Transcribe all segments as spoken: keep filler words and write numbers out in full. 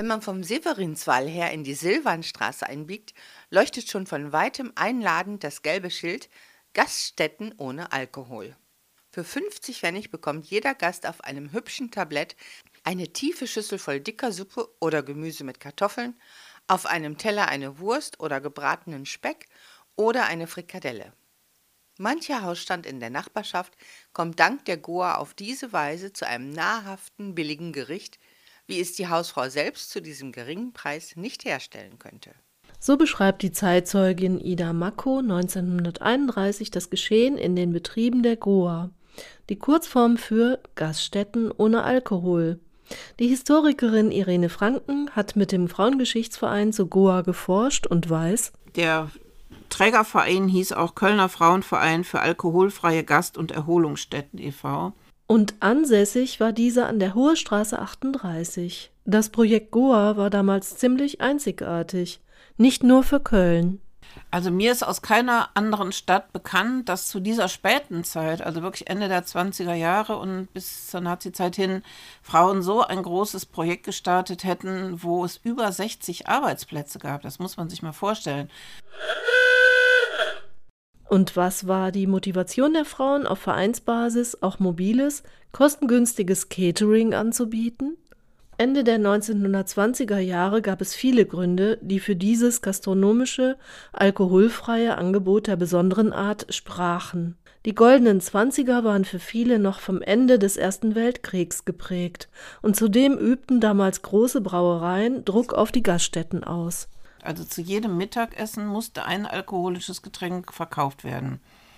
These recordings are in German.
Wenn man vom Severinswall her in die Silvanstraße einbiegt, leuchtet schon von weitem einladend das gelbe Schild Gaststätten ohne Alkohol. Für fünfzig Pfennig bekommt jeder Gast auf einem hübschen Tablett eine tiefe Schüssel voll dicker Suppe oder Gemüse mit Kartoffeln, auf einem Teller eine Wurst oder gebratenen Speck oder eine Frikadelle. Mancher Hausstand in der Nachbarschaft kommt dank der Goa auf diese Weise zu einem nahrhaften, billigen Gericht, wie es die Hausfrau selbst zu diesem geringen Preis nicht herstellen könnte. So beschreibt die Zeitzeugin Ida Mako neunzehnhunderteinunddreißig das Geschehen in den Betrieben der Goa, die Kurzform für Gaststätten ohne Alkohol. Die Historikerin Irene Franken hat mit dem Frauengeschichtsverein zu Goa geforscht und weiß: Der Trägerverein hieß auch Kölner Frauenverein für alkoholfreie Gast- und Erholungsstätten e V Und ansässig war dieser an der Hohe Straße achtunddreißig. Das Projekt Goa war damals ziemlich einzigartig, nicht nur für Köln. Also mir ist aus keiner anderen Stadt bekannt, dass zu dieser späten Zeit, also wirklich Ende der zwanziger Jahre und bis zur Nazizeit hin, Frauen so ein großes Projekt gestartet hätten, wo es über sechzig Arbeitsplätze gab. Das muss man sich mal vorstellen. Und was war die Motivation der Frauen, auf Vereinsbasis auch mobiles, kostengünstiges Catering anzubieten? Ende der neunzehnhundertzwanziger Jahre gab es viele Gründe, die für dieses gastronomische, alkoholfreie Angebot der besonderen Art sprachen. Die goldenen Zwanziger waren für viele noch vom Ende des Ersten Weltkriegs geprägt und zudem übten damals große Brauereien Druck auf die Gaststätten aus. Also zu jedem Mittagessen musste ein alkoholisches Getränk verkauft werden.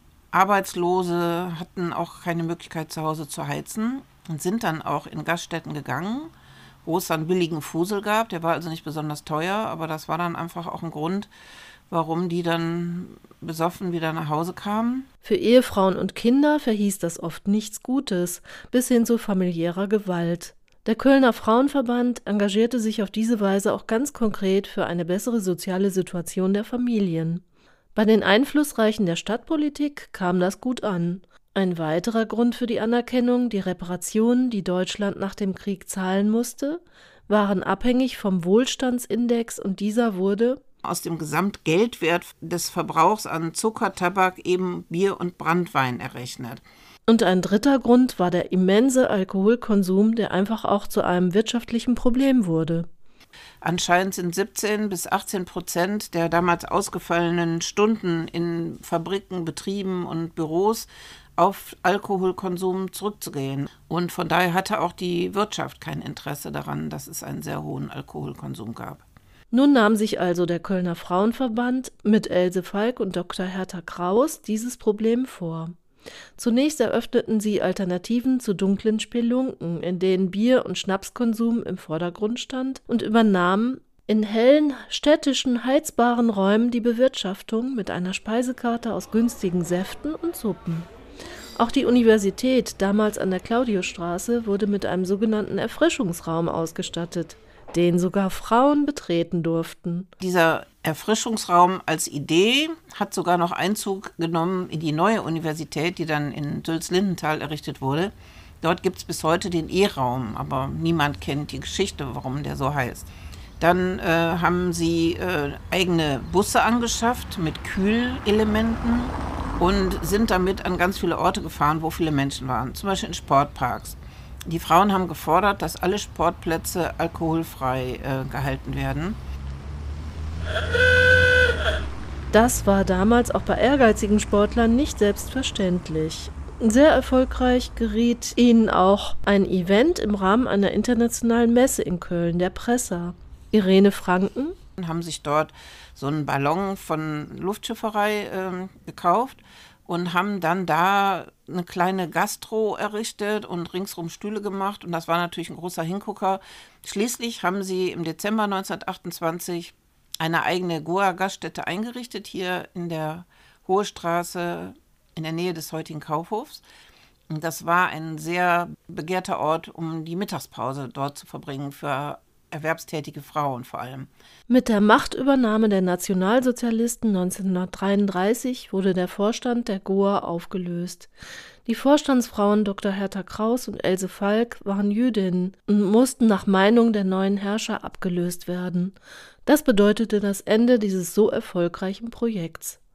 Arbeitslose hatten auch keine Möglichkeit, zu Hause zu heizen und sind dann auch in Gaststätten gegangen, wo es dann billigen Fusel gab. Der war also nicht besonders teuer, aber das war dann einfach auch ein Grund, warum die dann besoffen wieder nach Hause kamen. Für Ehefrauen und Kinder verhieß das oft nichts Gutes, bis hin zu familiärer Gewalt. Der Kölner Frauenverband engagierte sich auf diese Weise auch ganz konkret für eine bessere soziale Situation der Familien. Bei den Einflussreichen der Stadtpolitik kam das gut an. Ein weiterer Grund für die Anerkennung, die Reparationen, die Deutschland nach dem Krieg zahlen musste, waren abhängig vom Wohlstandsindex und dieser wurde aus dem Gesamtgeldwert des Verbrauchs an Zucker, Tabak, eben Bier und Branntwein errechnet. Und ein dritter Grund war der immense Alkoholkonsum, der einfach auch zu einem wirtschaftlichen Problem wurde. Anscheinend sind siebzehn bis achtzehn Prozent der damals ausgefallenen Stunden in Fabriken, Betrieben und Büros auf Alkoholkonsum zurückzugehen. Und von daher hatte auch die Wirtschaft kein Interesse daran, dass es einen sehr hohen Alkoholkonsum gab. Nun nahm sich also der Kölner Frauenverband mit Else Falk und Doktor Hertha Kraus dieses Problem vor. Zunächst eröffneten sie Alternativen zu dunklen Spelunken, in denen Bier- und Schnapskonsum im Vordergrund stand, und übernahmen in hellen, städtischen, heizbaren Räumen die Bewirtschaftung mit einer Speisekarte aus günstigen Säften und Suppen. Auch die Universität, damals an der Claudiusstraße, wurde mit einem sogenannten Erfrischungsraum ausgestattet, den sogar Frauen betreten durften. Dieser Erfrischungsraum als Idee hat sogar noch Einzug genommen in die neue Universität, die dann in Sülz-Lindenthal errichtet wurde. Dort gibt es bis heute den E-Raum, aber niemand kennt die Geschichte, warum der so heißt. Dann äh, haben sie äh, eigene Busse angeschafft mit Kühlelementen und sind damit an ganz viele Orte gefahren, wo viele Menschen waren, zum Beispiel in Sportparks. Die Frauen haben gefordert, dass alle Sportplätze alkoholfrei äh, gehalten werden. Das war damals auch bei ehrgeizigen Sportlern nicht selbstverständlich. Sehr erfolgreich geriet ihnen auch ein Event im Rahmen einer internationalen Messe in Köln, der Pressa. Irene Franken haben sich dort so einen Ballon von Luftschifferei äh, gekauft und haben dann da eine kleine Gastro errichtet und ringsrum Stühle gemacht. Und das war natürlich ein großer Hingucker. Schließlich haben sie im Dezember neunzehnhundertachtundzwanzig eine eigene Goa-Gaststätte eingerichtet, hier in der Hohe Straße in der Nähe des heutigen Kaufhofs. Und das war ein sehr begehrter Ort, um die Mittagspause dort zu verbringen für erwerbstätige Frauen vor allem. Mit der Machtübernahme der Nationalsozialisten neunzehnhundertdreiunddreißig wurde der Vorstand der Goa aufgelöst. Die Vorstandsfrauen Doktor Hertha Kraus und Else Falk waren Jüdinnen und mussten nach Meinung der neuen Herrscher abgelöst werden. Das bedeutete das Ende dieses so erfolgreichen Projekts.